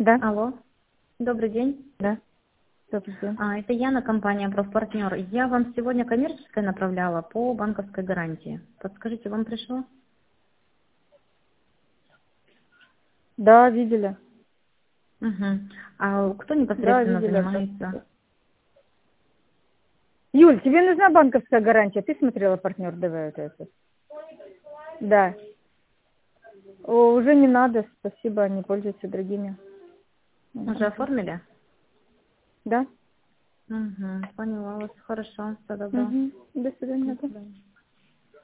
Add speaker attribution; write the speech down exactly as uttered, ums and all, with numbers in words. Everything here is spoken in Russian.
Speaker 1: Да,
Speaker 2: Алло, добрый день.
Speaker 1: да, добрый день.
Speaker 2: А, это Яна, компания «Профпартнер». Я вам сегодня коммерческое направляла по банковской гарантии. Подскажите, вам пришло?
Speaker 1: Да, видели.
Speaker 2: Угу. А кто
Speaker 1: Да,
Speaker 2: непосредственно
Speaker 1: видели.
Speaker 2: занимается?
Speaker 1: Юль, тебе нужна банковская гарантия? Ты смотрела партнер ДВ вот это? Да. О, уже не надо, спасибо, они пользуются другими.
Speaker 2: Уже
Speaker 1: Мгм.
Speaker 2: оформили?
Speaker 1: Да?
Speaker 2: Угу. Поняла вас. Хорошо. Всего доброго.
Speaker 1: Угу. До свидания.
Speaker 2: До
Speaker 1: Да.
Speaker 2: свидания.